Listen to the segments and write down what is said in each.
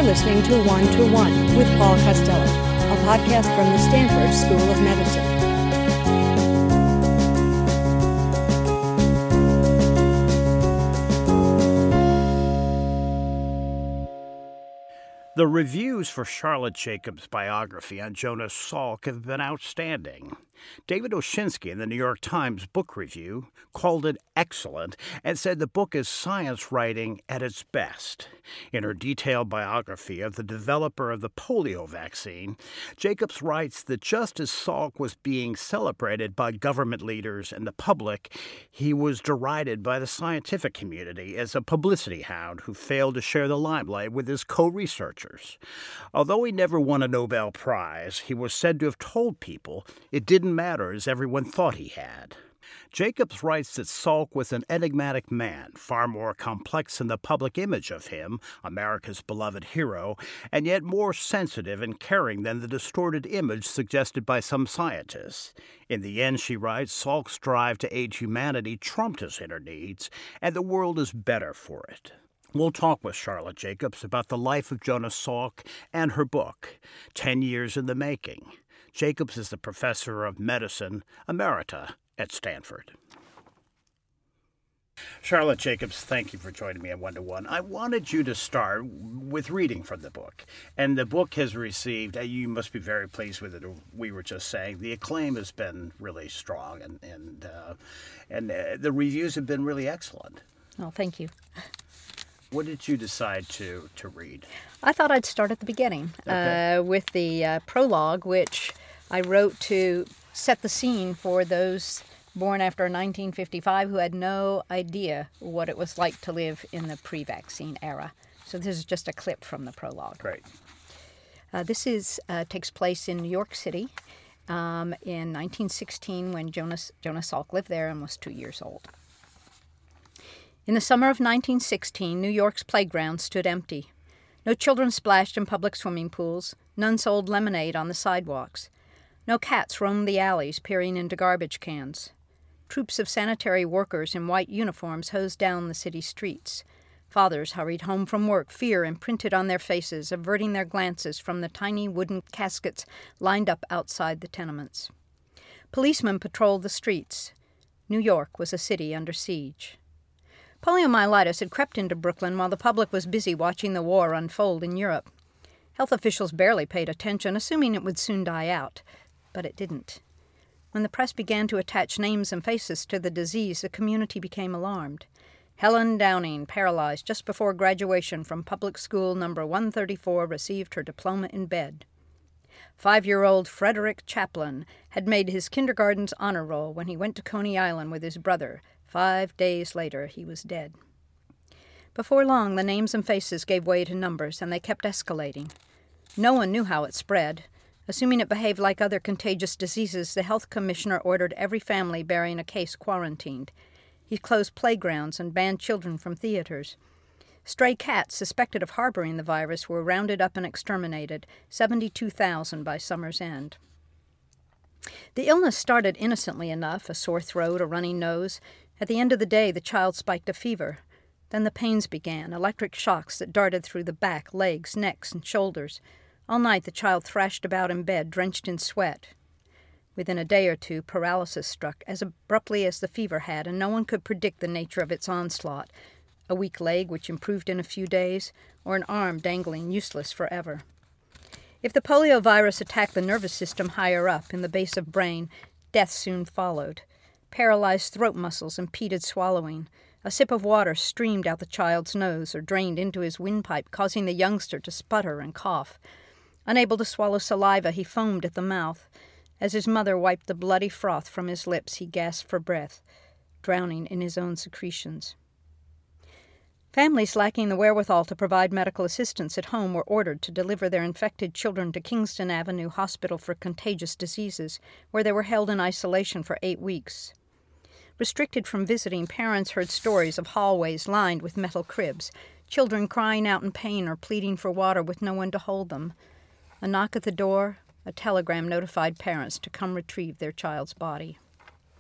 listening to One to One with Paul Costello, a podcast from the Stanford School of Medicine. The reviews for Charlotte Jacobs' biography on Jonas Salk have been outstanding. David Oshinsky in the New York Times Book Review called it excellent and said the book is science writing at its best. In her detailed biography of the developer of the polio vaccine, Jacobs writes that just as Salk was being celebrated by government leaders and the public, he was derided by the scientific community as a publicity hound who failed to share the limelight with his co-researchers. Although he never won a Nobel Prize, he was said to have told people it didn't matter as everyone thought he had. Jacobs writes that Salk was an enigmatic man, far more complex in the public image of him, America's beloved hero, and yet more sensitive and caring than the distorted image suggested by some scientists. In the end, she writes, Salk's drive to aid humanity trumped his inner needs, and the world is better for it. We'll talk with Charlotte Jacobs about the life of Jonas Salk and her book, 10 Years in the Making. Jacobs is the professor of medicine emerita at Stanford. Charlotte Jacobs, thank you for joining me at One to One. I wanted you to start with reading from the book. And the book has received, you must be very pleased with it, we were just saying, the acclaim has been really strong and the reviews have been really excellent. Oh, thank you. What did you decide to read? I thought I'd start at the beginning with the prologue, which I wrote to set the scene for those born after 1955 who had no idea what it was like to live in the pre-vaccine era. So this is just a clip from the prologue. Great. This takes place in New York City in 1916 when Jonas Salk lived there and was 2 years old. In the summer of 1916, New York's playground stood empty. No children splashed in public swimming pools. None sold lemonade on the sidewalks. No cats roamed the alleys, peering into garbage cans. Troops of sanitary workers in white uniforms hosed down the city streets. Fathers hurried home from work, fear imprinted on their faces, averting their glances from the tiny wooden caskets lined up outside the tenements. Policemen patrolled the streets. New York was a city under siege. Poliomyelitis had crept into Brooklyn while the public was busy watching the war unfold in Europe. Health officials barely paid attention, assuming it would soon die out. But it didn't. When the press began to attach names and faces to the disease, the community became alarmed. Helen Downing, paralyzed just before graduation from public school number 134, received her diploma in bed. 5-year-old Frederick Chaplin had made his kindergarten's honor roll when he went to Coney Island with his brother. 5 days later, he was dead. Before long, the names and faces gave way to numbers, and they kept escalating. No one knew how it spread. Assuming it behaved like other contagious diseases, the health commissioner ordered every family bearing a case quarantined. He closed playgrounds and banned children from theaters. Stray cats suspected of harboring the virus were rounded up and exterminated, 72,000 by summer's end. The illness started innocently enough, a sore throat, a runny nose. At the end of the day, the child spiked a fever. Then the pains began, electric shocks that darted through the back, legs, necks, and shoulders. All night the child thrashed about in bed, drenched in sweat. Within a day or two, paralysis struck, as abruptly as the fever had, and no one could predict the nature of its onslaught. A weak leg, which improved in a few days, or an arm dangling useless forever. If the polio virus attacked the nervous system higher up, in the base of brain, death soon followed. Paralyzed throat muscles impeded swallowing. A sip of water streamed out the child's nose or drained into his windpipe, causing the youngster to sputter and cough. Unable to swallow saliva, he foamed at the mouth. As his mother wiped the bloody froth from his lips, he gasped for breath, drowning in his own secretions. Families lacking the wherewithal to provide medical assistance at home were ordered to deliver their infected children to Kingston Avenue Hospital for Contagious Diseases, where they were held in isolation for 8 weeks. Restricted from visiting, parents heard stories of hallways lined with metal cribs, children crying out in pain or pleading for water with no one to hold them. A knock at the door, a telegram notified parents to come retrieve their child's body.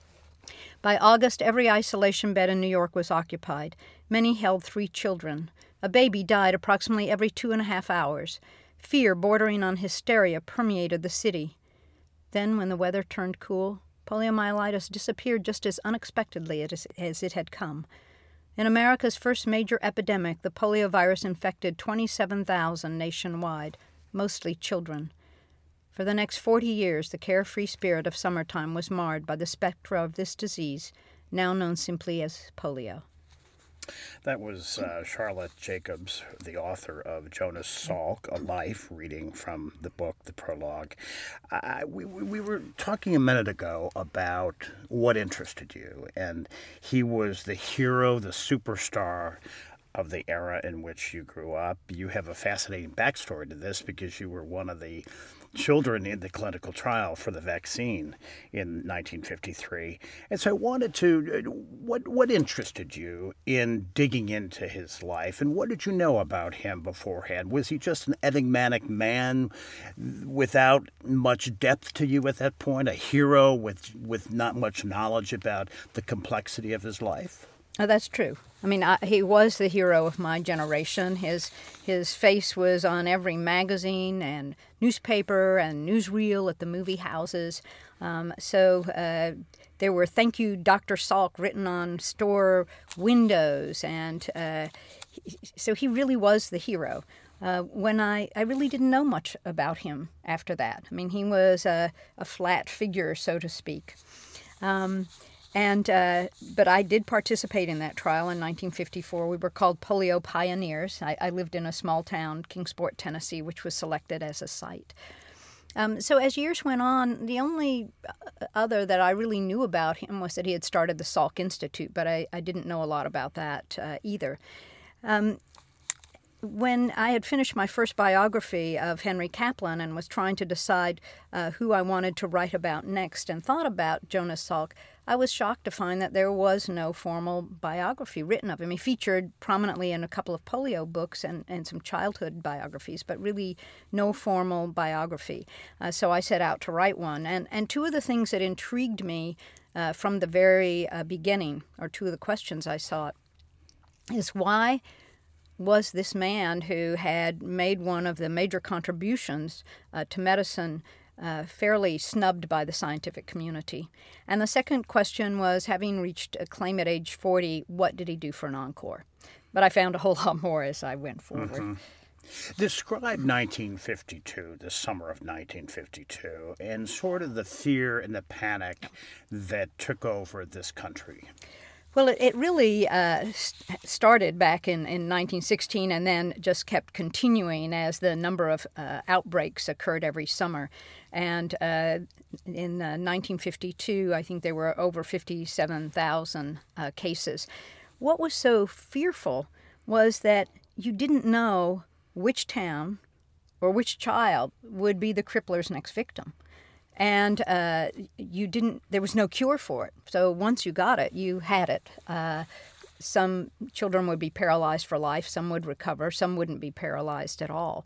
By August, every isolation bed in New York was occupied. Many held 3 children. A baby died approximately every 2.5 hours. Fear bordering on hysteria permeated the city. Then, when the weather turned cool, poliomyelitis disappeared just as unexpectedly as it had come. In America's first major epidemic, the poliovirus infected 27,000 nationwide, mostly children. For the next 40 years, the carefree spirit of summertime was marred by the specter of this disease, now known simply as polio. That was Charlotte Jacobs, the author of Jonas Salk, A Life, reading from the book, the prologue. We were talking a minute ago about what interested you, and he was the hero, the superstar of the era in which you grew up. You have a fascinating backstory to this because you were one of the children in the clinical trial for the vaccine in 1953. And so I wanted to, what interested you in digging into his life, and what did you know about him beforehand? Was he just an enigmatic man without much depth to you at that point, a hero with not much knowledge about the complexity of his life? Oh, that's true. I mean, he was the hero of my generation. His face was on every magazine and newspaper and newsreel at the movie houses. So there were "Thank you, Dr. Salk" written on store windows, and so he really was the hero. When I really didn't know much about him after that. I mean, he was a flat figure, so to speak. But I did participate in that trial in 1954. We were called polio pioneers. I lived in a small town, Kingsport, Tennessee, which was selected as a site. So as years went on, the only other that I really knew about him was that he had started the Salk Institute, but I didn't know a lot about that either. When I had finished my first biography of Henry Kaplan and was trying to decide who I wanted to write about next and thought about Jonas Salk, I was shocked to find that there was no formal biography written of him. He featured prominently in a couple of polio books and some childhood biographies, but really no formal biography. So I set out to write one. And two of the things that intrigued me from the very beginning, or two of the questions I sought, is why was this man who had made one of the major contributions to medicine fairly snubbed by the scientific community? And the second question was, having reached a claim at age 40, what did he do for an encore? But I found a whole lot more as I went forward. Mm-hmm. Describe 1952, the summer of 1952, and sort of the fear and the panic that took over this country. Well, it really started back in 1916 and then just kept continuing as the number of outbreaks occurred every summer. And in 1952, I think there were over 57,000 cases. What was so fearful was that you didn't know which town or which child would be the crippler's next victim. And there was no cure for it. So once you got it, you had it. Some children would be paralyzed for life, some would recover, some wouldn't be paralyzed at all.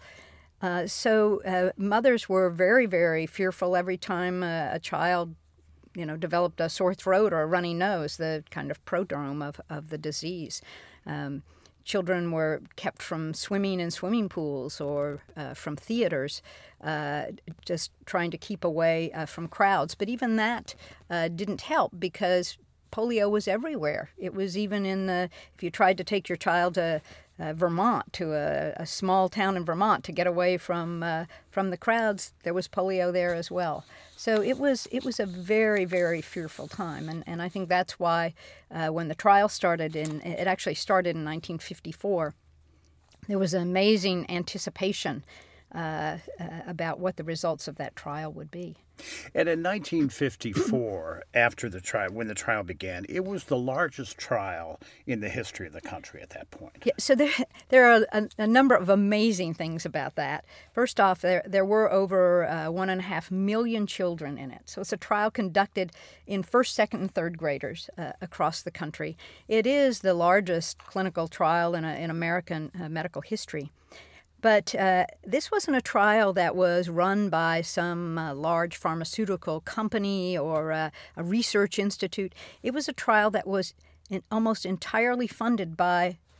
So mothers were very, very fearful every time a child, developed a sore throat or a runny nose, the kind of prodrome of the disease. Children were kept from swimming in swimming pools or from theaters, just trying to keep away from crowds. But even that didn't help because polio was everywhere. It was even if you tried to take your child to Vermont, to a small town in Vermont to get away from the crowds, there was polio there as well. So it was a very, very fearful time, and I think that's why when the trial started, it actually started in 1954, there was an amazing anticipation about what the results of that trial would be. And in 1954, when the trial began, it was the largest trial in the history of the country at that point. Yeah, so there are a number of amazing things about that. First off, there were over 1.5 million children in it. So it's a trial conducted in first, second, and third graders across the country. It is the largest clinical trial in American medical history. But this wasn't a trial that was run by some large pharmaceutical company or a research institute. It was a trial that was almost entirely funded by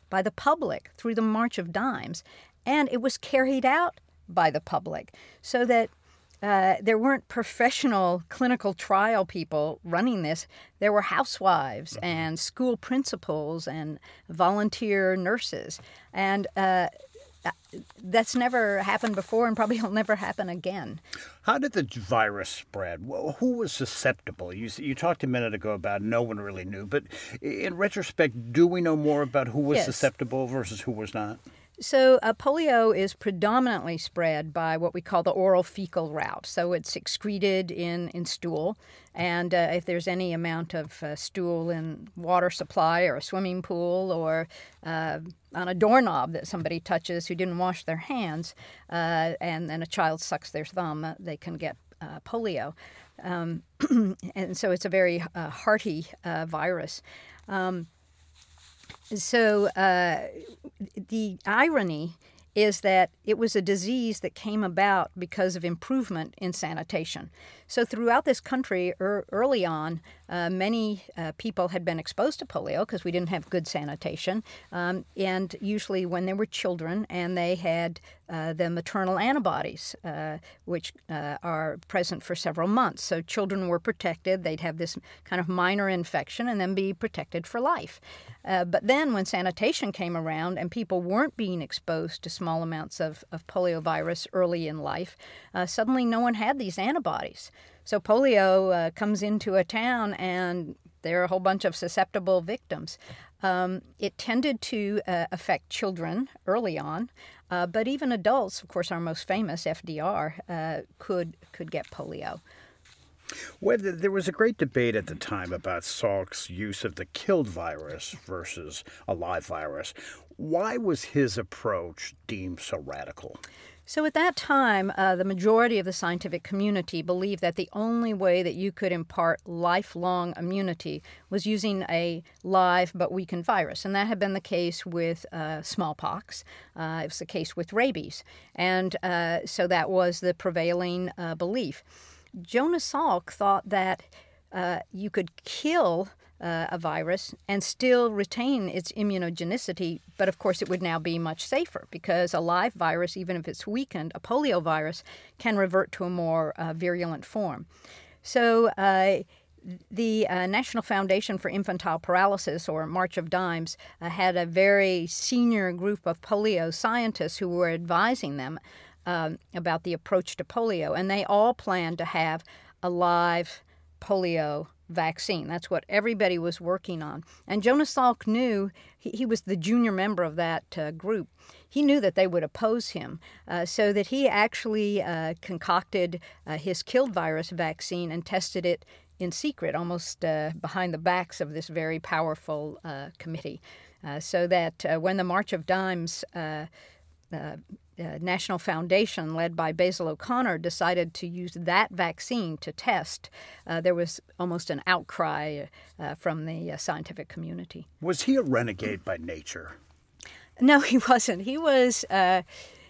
by the public through the March of Dimes, and it was carried out by the public, so that there weren't professional clinical trial people running this. There were housewives and school principals and volunteer nurses. And that's never happened before and probably will never happen again. How did the virus spread? Who was susceptible? You talked a minute ago about no one really knew, but in retrospect, do we know more about who was susceptible versus who was not? So polio is predominantly spread by what we call the oral fecal route. So it's excreted in stool. And if there's any amount of stool in water supply or a swimming pool or on a doorknob that somebody touches who didn't wash their hands, and then a child sucks their thumb, they can get polio. And so it's a very hearty virus. So the irony is that it was a disease that came about because of improvement in sanitation. So throughout this country, early on, many people had been exposed to polio because we didn't have good sanitation, and usually when they were children and they had the maternal antibodies, which are present for several months. So children were protected. They'd have this kind of minor infection and then be protected for life. But then when sanitation came around and people weren't being exposed to small amounts of poliovirus early in life, suddenly no one had these antibodies. So polio comes into a town and there are a whole bunch of susceptible victims. It tended to affect children early on, but even adults, of course our most famous, FDR, could get polio. Well, there was a great debate at the time about Salk's use of the killed virus versus a live virus. Why was his approach deemed so radical? So at that time, the majority of the scientific community believed that the only way that you could impart lifelong immunity was using a live but weakened virus. And that had been the case with smallpox. It was the case with rabies. And so that was the prevailing belief. Jonas Salk thought that you could kill a virus and still retain its immunogenicity, but of course it would now be much safer because a live virus, even if it's weakened, a polio virus, can revert to a more virulent form. So the National Foundation for Infantile Paralysis, or March of Dimes, had a very senior group of polio scientists who were advising them about the approach to polio, and they all planned to have a live polio vaccine. That's what everybody was working on. And Jonas Salk knew, he was the junior member of that group, he knew that they would oppose him, so that he actually concocted his killed virus vaccine and tested it in secret, almost behind the backs of this very powerful committee, so that when the March of Dimes National Foundation, led by Basil O'Connor, decided to use that vaccine to test, there was almost an outcry from the scientific community. Was he a renegade by nature? No, he wasn't. He was a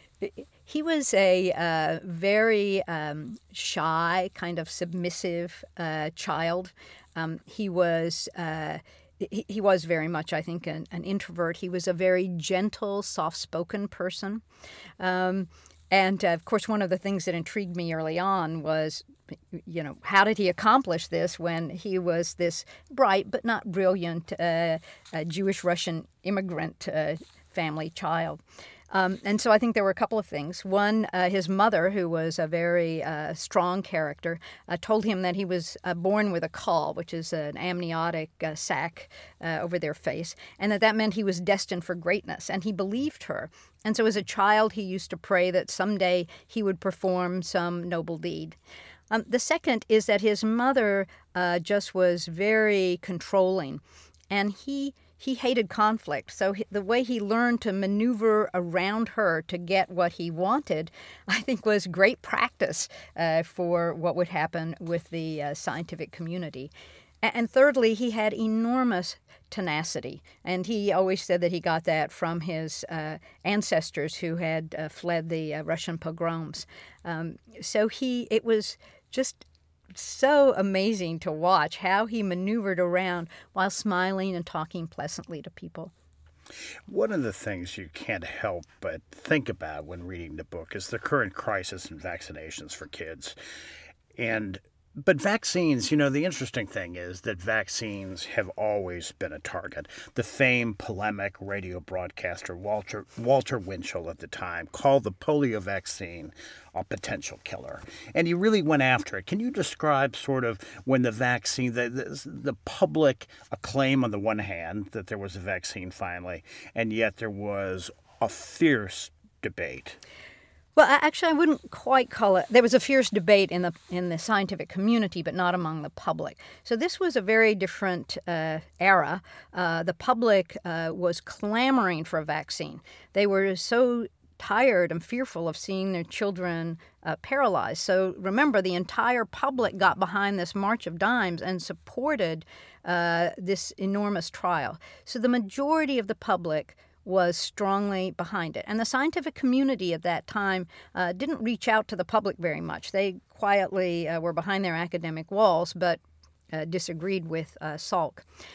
very shy, kind of submissive child. He was very much, I think, an introvert. He was a very gentle, soft-spoken person. And, of course, one of the things that intrigued me early on was, how did he accomplish this when he was this bright but not brilliant Jewish-Russian immigrant family child? And so I think there were a couple of things. One, his mother, who was a very strong character, told him that he was born with a caul, which is an amniotic sac over their face, and that meant he was destined for greatness. And he believed her. And so as a child, he used to pray that someday he would perform some noble deed. The second is that his mother just was very controlling, and he hated conflict. So the way he learned to maneuver around her to get what he wanted, I think, was great practice for what would happen with the scientific community. And thirdly, he had enormous tenacity. And he always said that he got that from his ancestors who had fled the Russian pogroms. So it was just so amazing to watch how he maneuvered around while smiling and talking pleasantly to people. One of the things you can't help but think about when reading the book is the current crisis in vaccinations for kids. But vaccines, the interesting thing is that vaccines have always been a target. The famed polemic radio broadcaster Walter Winchell at the time called the polio vaccine a potential killer. And he really went after it. Can you describe sort of when the vaccine, the public acclaim on the one hand that there was a vaccine finally, and yet there was a fierce debate? Well, actually, I wouldn't quite call it. There was a fierce debate in the scientific community, but not among the public. So this was a very different era. The public was clamoring for a vaccine. They were so tired and fearful of seeing their children paralyzed. So remember, the entire public got behind this March of Dimes and supported this enormous trial. So the majority of the public was strongly behind it. And the scientific community at that time didn't reach out to the public very much. They quietly were behind their academic walls, but disagreed with Salk.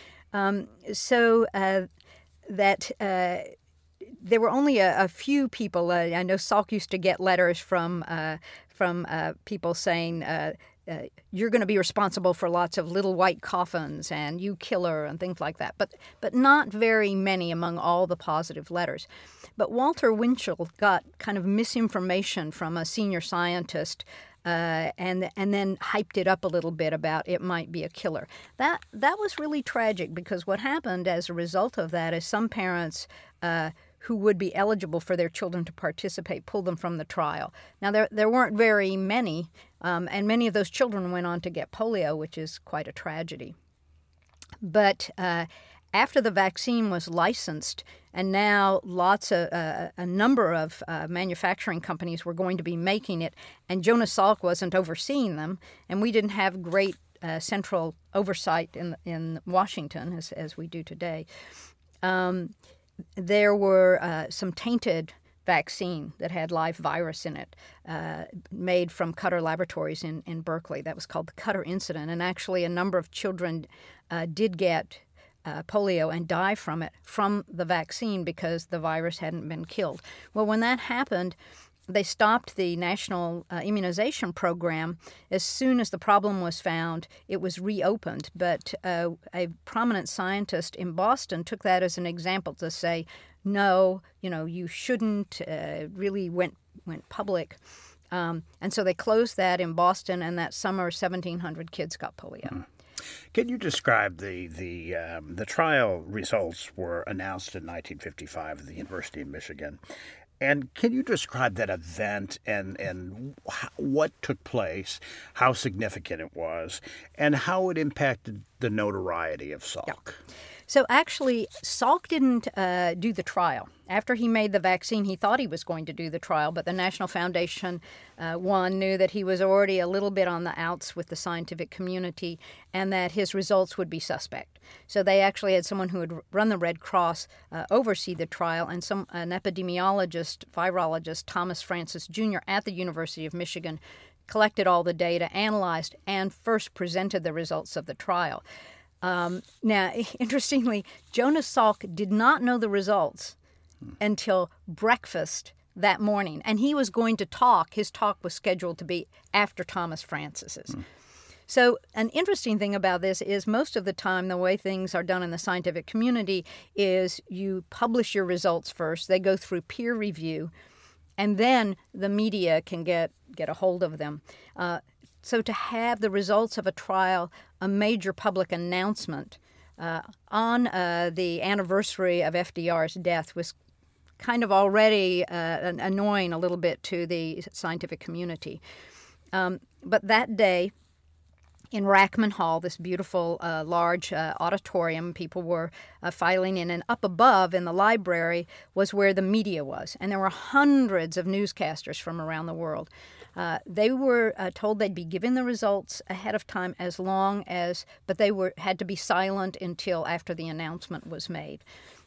There were only a few people. I know Salk used to get letters from people saying, you're going to be responsible for lots of little white coffins and you killer and things like that. But not very many among all the positive letters. But Walter Winchell got kind of misinformation from a senior scientist and then hyped it up a little bit about it might be a killer. That was really tragic because what happened as a result of that is some parents who would be eligible for their children to participate pulled them from the trial. Now, there weren't very many, and many of those children went on to get polio, which is quite a tragedy. But after the vaccine was licensed, and now a number of manufacturing companies were going to be making it, and Jonas Salk wasn't overseeing them, and we didn't have great central oversight in Washington as we do today. There were some tainted vaccine that had live virus in it, made from Cutter Laboratories in Berkeley. That was called the Cutter Incident. And actually a number of children did get polio and die from it, from the vaccine, because the virus hadn't been killed. Well, when that happened, they stopped the national immunization program. As soon as the problem was found, it was reopened. But a prominent scientist in Boston took that as an example to say, no, you shouldn't, really went public. And so they closed that in Boston, and that summer 1,700 kids got polio. Mm-hmm. Can you describe the trial results were announced in 1955 at the University of Michigan? And can you describe that event and what took place, how significant it was, and how it impacted the notoriety of Salk? Yeah. So actually, Salk didn't do the trial. After he made the vaccine, he thought he was going to do the trial, but the National Foundation, knew that he was already a little bit on the outs with the scientific community and that his results would be suspect. So they actually had someone who had run the Red Cross oversee the trial, and an epidemiologist, virologist, Thomas Francis Jr. at the University of Michigan, collected all the data, analyzed, and first presented the results of the trial. Now, interestingly, Jonas Salk did not know the results until breakfast that morning. And he was going to talk. His talk was scheduled to be after Thomas Francis's. So an interesting thing about this is most of the time the way things are done in the scientific community is you publish your results first. They go through peer review, and then the media can get a hold of them. So to have the results of a trial, a major public announcement on the anniversary of FDR's death was kind of already annoying a little bit to the scientific community. But that day in Rachman Hall, this beautiful large auditorium, people were filing in, and up above in the library was where the media was. And there were hundreds of newscasters from around the world. They were told they'd be given the results ahead of time but they had to be silent until after the announcement was made.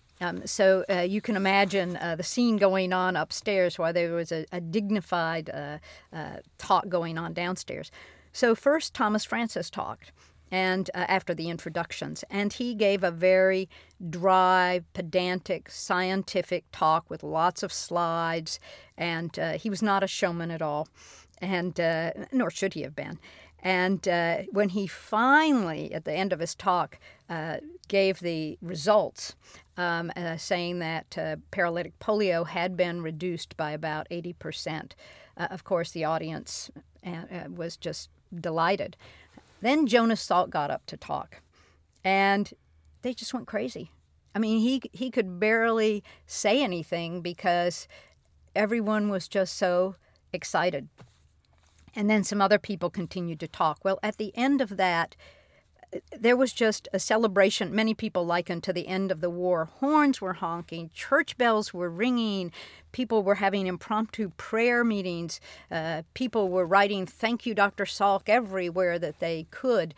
So you can imagine the scene going on upstairs while there was a dignified talk going on downstairs. So first Thomas Francis talked, and after the introductions. And he gave a very dry, pedantic, scientific talk with lots of slides, and he was not a showman at all, and nor should he have been. And when he finally, at the end of his talk, gave the results, saying that paralytic polio had been reduced by about 80%, of course, the audience was just delighted. Then Jonas Salk got up to talk, and they just went crazy. I mean, he could barely say anything because everyone was just so excited. And then some other people continued to talk. Well, at the end of that, there was just a celebration. Many people likened to the end of the war. Horns were honking, church bells were ringing, people were having impromptu prayer meetings, people were writing "Thank you, Dr. Salk" everywhere that they could,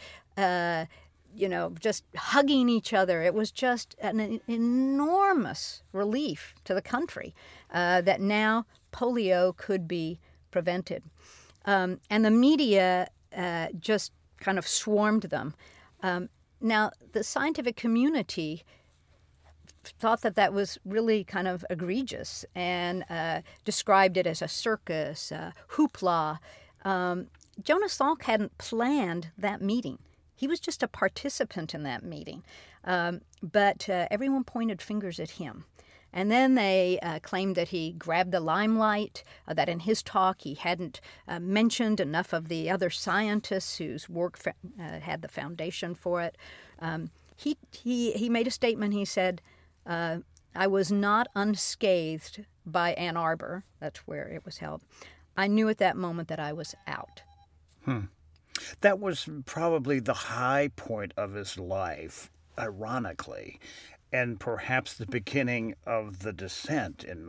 just hugging each other. It was just an enormous relief to the country that now polio could be prevented. And the media just kind of swarmed them. Now, the scientific community thought that was really kind of egregious and described it as a circus, hoopla. Jonas Salk hadn't planned that meeting. He was just a participant in that meeting. But everyone pointed fingers at him. And then they claimed that he grabbed the limelight, that in his talk he hadn't mentioned enough of the other scientists whose work had the foundation for it. He made a statement. He said, "I was not unscathed by Ann Arbor." That's where it was held. "I knew at that moment that I was out." That was probably the high point of his life, ironically, and perhaps the beginning of the descent in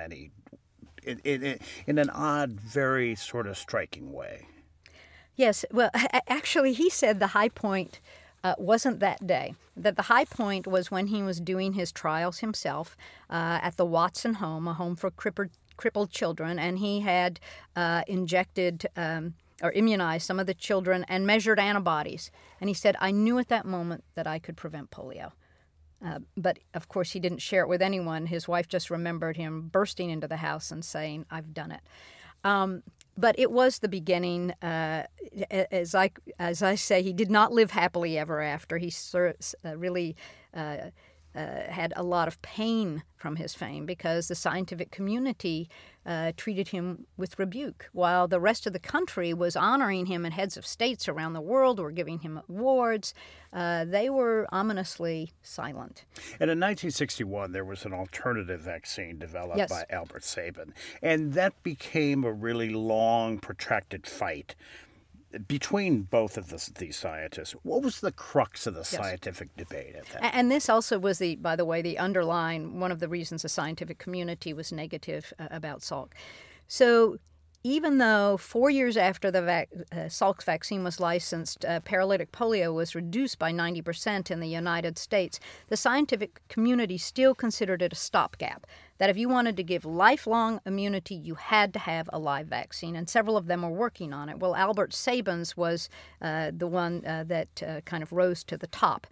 an odd, very sort of striking way. Yes, well, actually, he said the high point wasn't that day. That the high point was when he was doing his trials himself at the Watson home, a home for crippled children, and he had injected or immunized some of the children and measured antibodies. And he said, "I knew at that moment that I could prevent polio." But, of course, he didn't share it with anyone. His wife just remembered him bursting into the house and saying, "I've done it." But it was the beginning. As I say, he did not live happily ever after. He really had a lot of pain from his fame because the scientific community treated him with rebuke, while the rest of the country was honoring him, and heads of states around the world were giving him awards. They were ominously silent. And in 1961, there was an alternative vaccine developed Yes. by Albert Sabin, and that became a really long, protracted fight between both of these scientists. What was the crux of the scientific debate at that? And this also was, by the way, the underlying one of the reasons the scientific community was negative about Salk. So even though 4 years after the Salk's vaccine was licensed, paralytic polio was reduced by 90% in the United States, the scientific community still considered it a stopgap, that if you wanted to give lifelong immunity, you had to have a live vaccine, and several of them were working on it. Well, Albert Sabin's was the one that kind of rose to the top.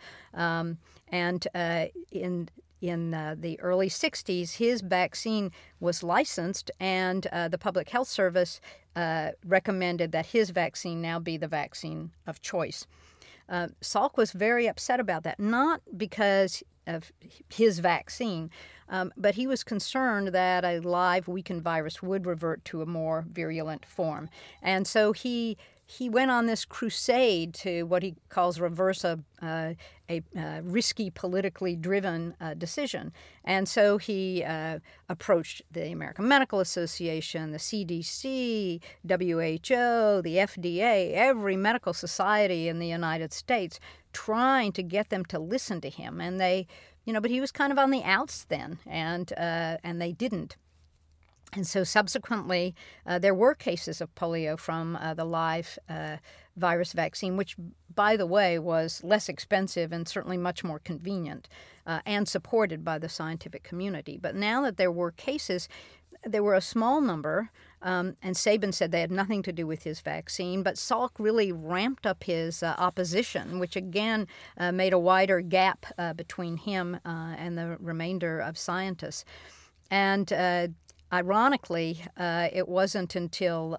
In the early 60s, his vaccine was licensed, and the Public Health Service recommended that his vaccine now be the vaccine of choice. Salk was very upset about that, not because of his vaccine, but he was concerned that a live weakened virus would revert to a more virulent form. And so he went on this crusade to what he calls reverse a risky, politically driven decision. And so he approached the American Medical Association, the CDC, WHO, the FDA, every medical society in the United States, trying to get them to listen to him. And they, but he was kind of on the outs then, and they didn't. And so subsequently, there were cases of polio from the live virus vaccine, which, by the way, was less expensive and certainly much more convenient and supported by the scientific community. But now that there were cases, there were a small number, And Sabin said they had nothing to do with his vaccine, but Salk really ramped up his opposition, which again made a wider gap between him and the remainder of scientists. And ironically, it wasn't until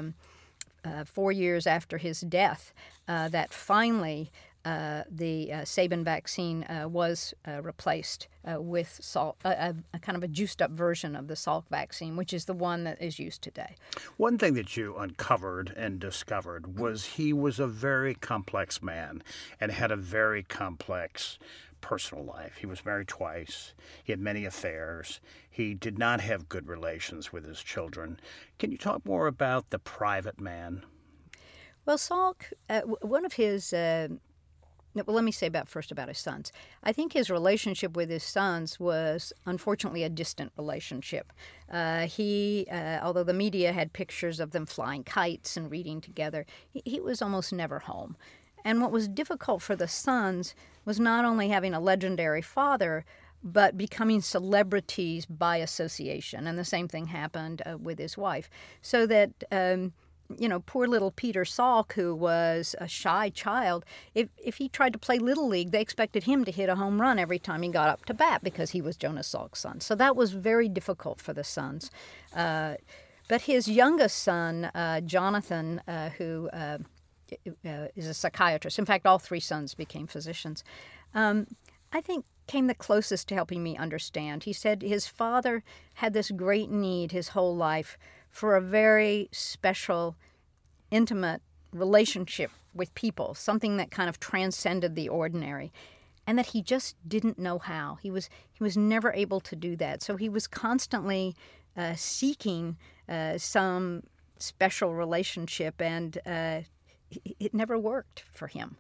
4 years after his death that finally the Sabin vaccine was replaced with Salk, a kind of a juiced-up version of the Salk vaccine, which is the one that is used today. One thing that you uncovered and discovered was he was a very complex man and had a very complex personal life. He was married twice. He had many affairs. He did not have good relations with his children. Can you talk more about the private man? Well, Salk, one of his... Well, let me say first about his sons. I think his relationship with his sons was unfortunately a distant relationship. Although the media had pictures of them flying kites and reading together, he was almost never home. And what was difficult for the sons was not only having a legendary father, but becoming celebrities by association. And the same thing happened with his wife. So that... poor little Peter Salk, who was a shy child, if he tried to play Little League, they expected him to hit a home run every time he got up to bat because he was Jonas Salk's son. So that was very difficult for the sons. But his youngest son, Jonathan, who is a psychiatrist, in fact, all three sons became physicians, I think came the closest to helping me understand. He said his father had this great need his whole life for a very special, intimate relationship with people, something that kind of transcended the ordinary, and that he just didn't know how. He was never able to do that. So he was constantly seeking some special relationship, and it never worked for him.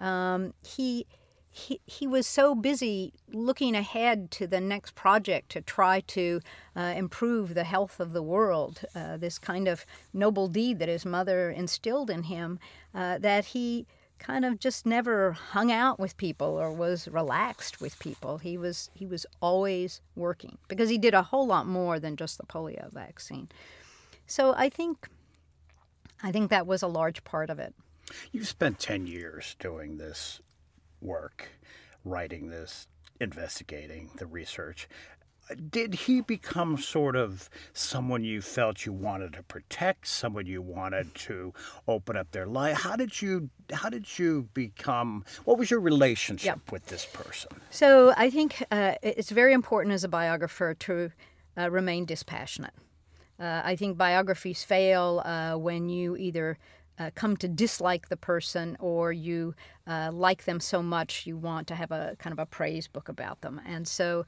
He was so busy looking ahead to the next project to try to improve the health of the world, this kind of noble deed that his mother instilled in him, that he kind of just never hung out with people or was relaxed with people. He was always working because he did a whole lot more than just the polio vaccine. So I think that was a large part of it. You spent 10 years doing this work, writing this, investigating the research. Did he become sort of someone you felt you wanted to protect, someone you wanted to open up their life? How did you become, what was your relationship with this person? So I think it's very important as a biographer to remain dispassionate. I think biographies fail when you either come to dislike the person or you like them so much you want to have a kind of a praise book about them. And so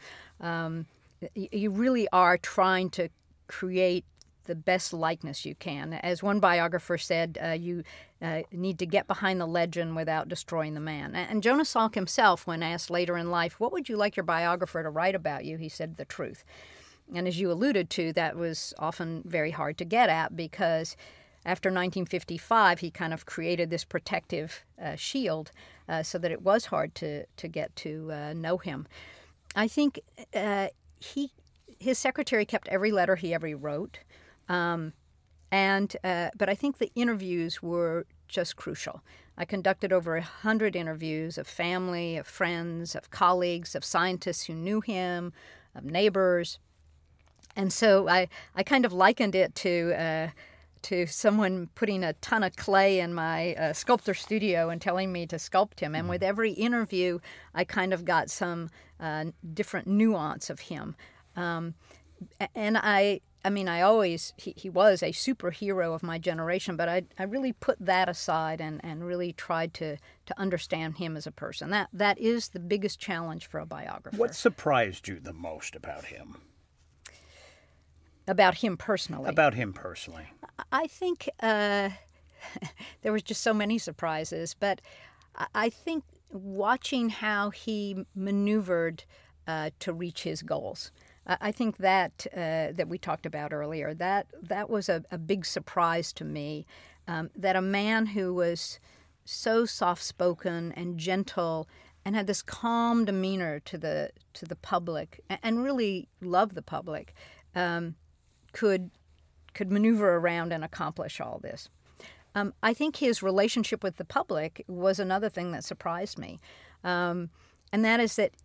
you really are trying to create the best likeness you can. As one biographer said, you need to get behind the legend without destroying the man. And Jonas Salk himself, when asked later in life, what would you like your biographer to write about you? He said, the truth. And as you alluded to, that was often very hard to get at because after 1955, he kind of created this protective shield so that it was hard to get to know him. I think his secretary kept every letter he ever wrote, but I think the interviews were just crucial. I conducted over 100 interviews of family, of friends, of colleagues, of scientists who knew him, of neighbors. And so I kind of likened it to someone putting a ton of clay in my sculptor studio and telling me to sculpt him. And with every interview, I kind of got some different nuance of him. And he was a superhero of my generation, but I really put that aside and really tried to understand him as a person. That is the biggest challenge for a biographer. What surprised you the most about him? About him personally? About him personally. I think there was just so many surprises, but I think watching how he maneuvered to reach his goals. I think that we talked about earlier, that was a big surprise to me, that a man who was so soft-spoken and gentle and had this calm demeanor to the public and really loved the public, could could maneuver around and accomplish all this. I think his relationship with the public was another thing that surprised me, and that is that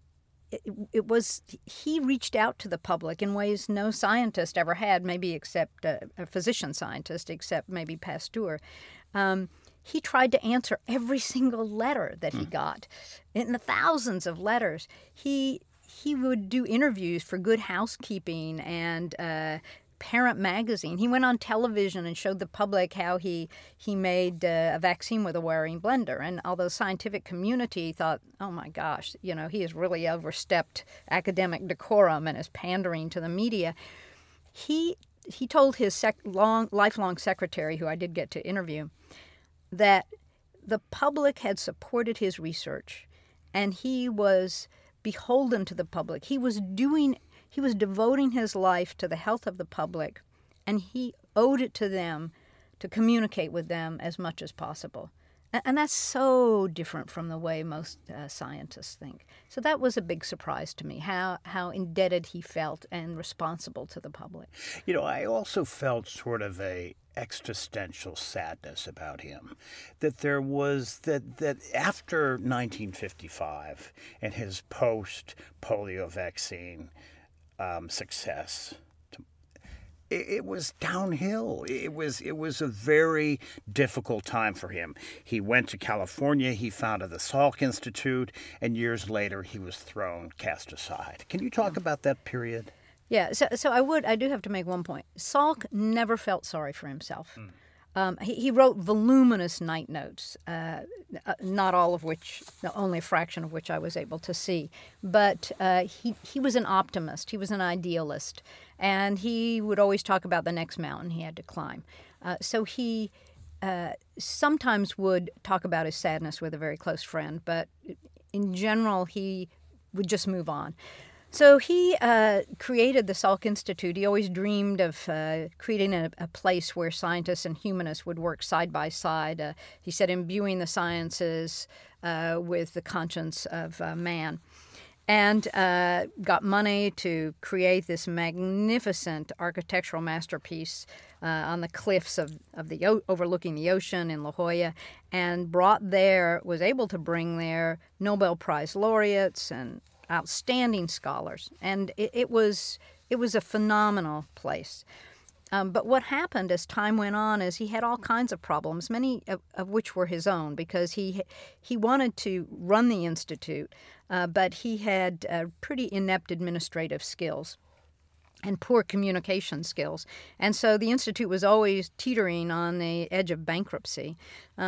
he reached out to the public in ways no scientist ever had, maybe except a physician scientist, except maybe Pasteur. He tried to answer every single letter that he got, in the thousands of letters. He would do interviews for Good Housekeeping and Parent Magazine. He went on television and showed the public how he made a vaccine with a Waring blender. And although the scientific community thought, oh my gosh, he has really overstepped academic decorum and is pandering to the media, he told his lifelong secretary, who I did get to interview, that the public had supported his research and he was beholden to the public. He was devoting his life to the health of the public, and he owed it to them to communicate with them as much as possible. And that's so different from the way most scientists think. So that was a big surprise to me, how indebted he felt and responsible to the public. I also felt sort of a existential sadness about him, that there was that after 1955 and his post-polio vaccine success, it was downhill. It was a very difficult time for him. He went to California, he founded the Salk Institute, and years later he was cast aside. Can you talk about that period? Yeah, so I do have to make one point. Salk never felt sorry for himself. He wrote voluminous night notes, not all of which, only a fraction of which I was able to see. But he was an optimist. He was an idealist. And he would always talk about the next mountain he had to climb. So he sometimes would talk about his sadness with a very close friend, but in general, he would just move on. So he created the Salk Institute. He always dreamed of creating a place where scientists and humanists would work side by side. He said, imbuing the sciences with the conscience of man. And got money to create this magnificent architectural masterpiece on the cliffs of overlooking the ocean in La Jolla, and was able to bring there Nobel Prize laureates and outstanding scholars, and it was a phenomenal place. But what happened as time went on is he had all kinds of problems, many of which were his own, because he wanted to run the institute, but he had pretty inept administrative skills and poor communication skills, and so the institute was always teetering on the edge of bankruptcy,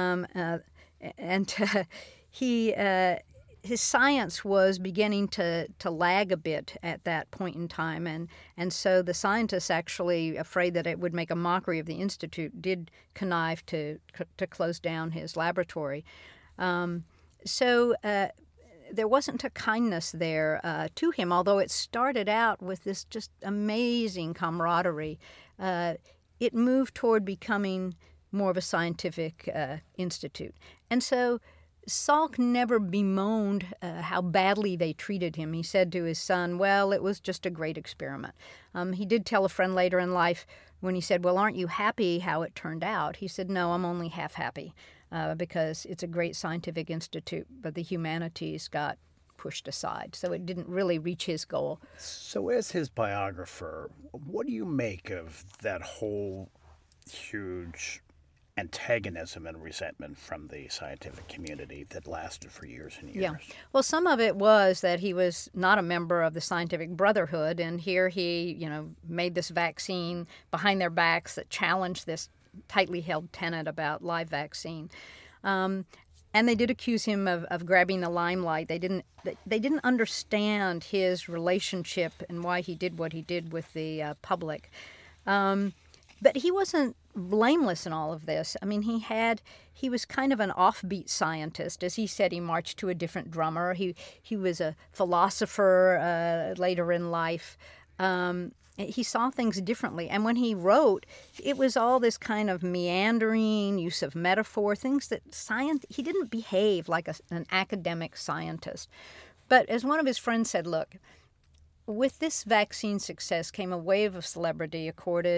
his science was beginning to lag a bit at that point in time, and so the scientists, actually afraid that it would make a mockery of the institute, did connive to close down his laboratory. So there wasn't a kindness there to him, although it started out with this just amazing camaraderie. It moved toward becoming more of a scientific institute, and so Salk never bemoaned how badly they treated him. He said to his son, well, it was just a great experiment. He did tell a friend later in life, when he said, well, aren't you happy how it turned out? He said, no, I'm only half happy because it's a great scientific institute, but the humanities got pushed aside, so it didn't really reach his goal. So as his biographer, what do you make of that whole huge antagonism and resentment from the scientific community that lasted for years and years? Yeah. Well, some of it was that he was not a member of the Scientific Brotherhood, and here he, made this vaccine behind their backs that challenged this tightly held tenet about live vaccine. And they did accuse him of grabbing the limelight. They didn't understand his relationship and why he did what he did with the public. But he wasn't blameless in all of this. I mean, he was kind of an offbeat scientist. As he said, he marched to a different drummer. He was a philosopher later in life. He saw things differently. And when he wrote, it was all this kind of meandering use of metaphor, things that he didn't behave like an academic scientist. But as one of his friends said, look, with this vaccine success came a wave of celebrity accorded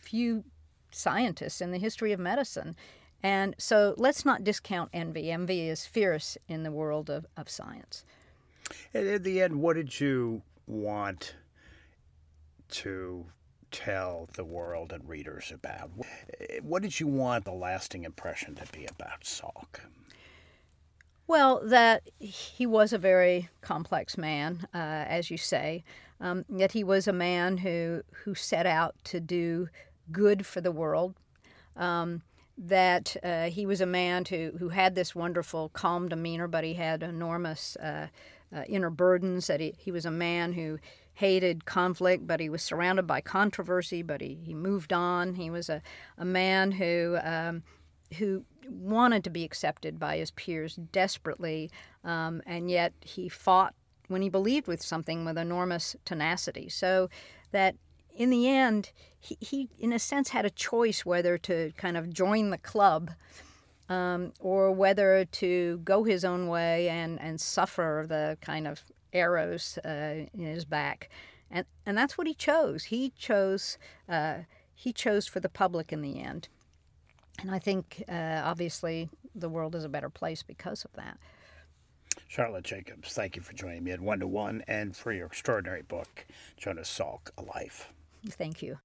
few scientists in the history of medicine. And so let's not discount envy. Envy is fierce in the world of science. And in the end, what did you want to tell the world and readers about? What did you want the lasting impression to be about Salk? Well, that he was a very complex man, as you say, yet he was a man who set out to do good for the world, that he was a man who had this wonderful, calm demeanor, but he had enormous inner burdens, that he was a man who hated conflict, but he was surrounded by controversy, but he moved on. He was a man who wanted to be accepted by his peers desperately, and yet he fought when he believed with something with enormous tenacity. So that in the end, he in a sense had a choice whether to kind of join the club or whether to go his own way and suffer the kind of arrows in his back. And that's what he chose. He chose for the public in the end. And I think, obviously, the world is a better place because of that. Charlotte Jacobs, thank you for joining me at 1-to-1 and for your extraordinary book, Jonas Salk, A Life. Thank you.